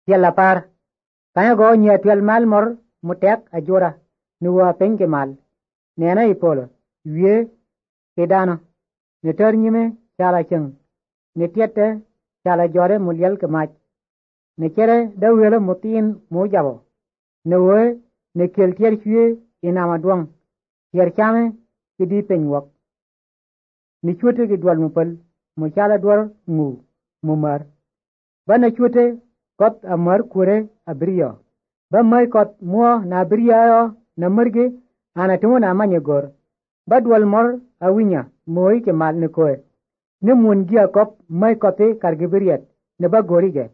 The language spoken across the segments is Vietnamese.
Tiel apar. Kanya go nye twel mal mor mutek ajura nuwa penke mal. Nena ipolo. Wie kedano. Neter nyime chala cheng. Netiete chala jore muliel kemach. Nechere dawele mutin mujabo. Newe nekel tier chue inama duang. Tier chame kidi penyuak. Ni chute ki dual mupal muchala dual mumar. Ba na chute kot amar kure abriyo. Ba mai kot mua na abriyo na marge ana tumo na manyegor. Ba dual mor awinya moi ke mal ne koe. Ne mun gia kop mai kote kargibiriet ne ba gorige.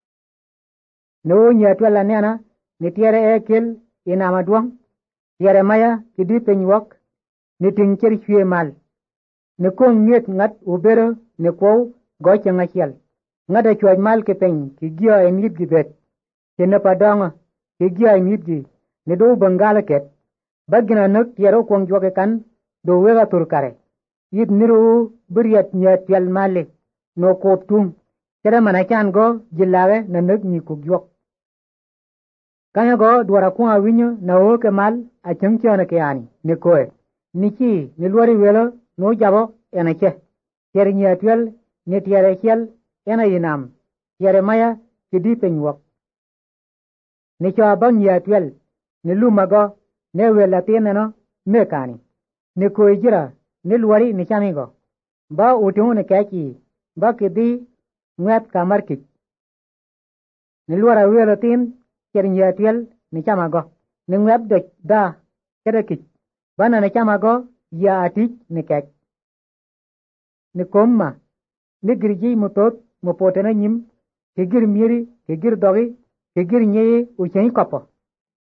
Ne o nyatwala nena ni tiere ekel inama duang. Tiere maya kidi penyuak ni tingcher chue mal. Ne kong nget ngat ubero ne kwau goche ngachiel. Ngada chuaj mal ke peny ki gia emib jibet. Ke ne padanga ki gia emib ji ne do bangala ket. Bagina nuk tiero kwang jwake kan do wega turkare. Yip niru buriat nyat yal male no kop tung. Kera manachan go jilawe na nuk nyi kugyok. Kanya go duwara kunga winyo na oke mal a chengchana ke ani ne koe. Niki ni luari welo no jabo ena che. Tiere nyatwel ni tiere chiel ena inam. Tiere maya kidi penyuak. Ni cho abang nyatwel ni lumago ne wela tineno mekani. Ni koe jira ni luari ni chamigo. Ba utungu ni kaki ba kidi ngwet kamarkik. Ni luara welo tin tiere nyatwel ni chamago. Ni ngwet da kedekik. Bana ni chamago ya atik ni kek. Ni komma ni girji mutot mupotena nyim kegir miri kegir dogi kegir nyeye uchengi kopo.